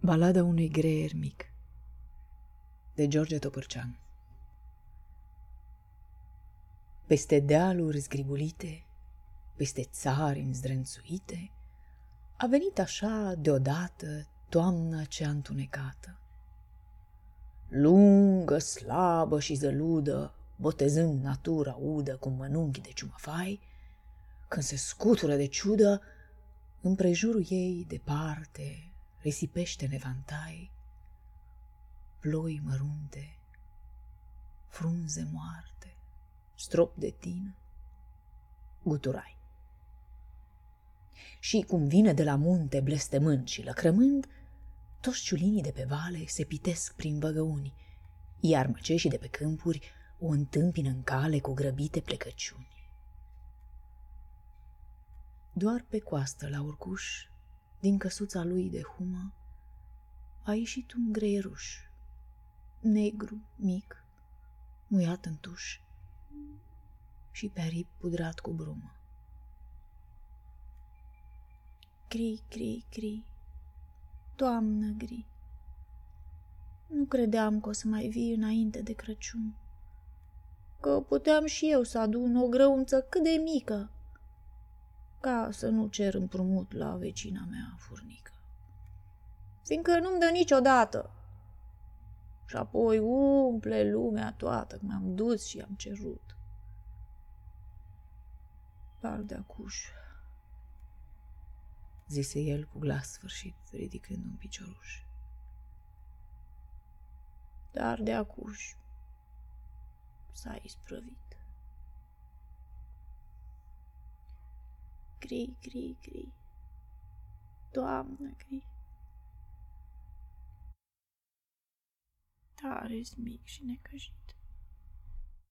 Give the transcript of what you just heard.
Balada unui greier mic de George Topârceanu. Peste dealuri zgribulite, peste țari înzdrânțuite, a venit așa deodată toamna cea întunecată. Lungă, slabă și zăludă, botezând natura udă cu mănunchi de ciumăfai, când se scutură de ciudă, împrejurul ei departe risipește nevantai, ploi mărunte, frunze moarte, strop de tină, guturai. Și cum vine de la munte blestemând și lăcrămând, toți ciulinii de pe vale se pitesc prin văgăuni, iar măceșii de pe câmpuri o întâmpină în cale cu grăbite plecăciuni. Doar pe coastă la urcuș, din căsuța lui de humă, a ieșit un greieruș, negru, mic, muiat în tuș și pe aripi pudrat cu brumă. Cri, cri, cri, toamnă gri, nu credeam că o să mai vii înainte de Crăciun, că puteam și eu să adun o grăunță cât de mică, ca să nu cer împrumut la vecina mea furnică, fiindcă nu-mi dă niciodată. Și apoi umple lumea toată, că m-am dus și am cerut. Dar de acuș, zise el cu glas sfârșit, ridicând un picioruș. Dar de acuș s-a isprăvit. Cri, cri, cri, toamnă gri. Tare-s mic și necăjit.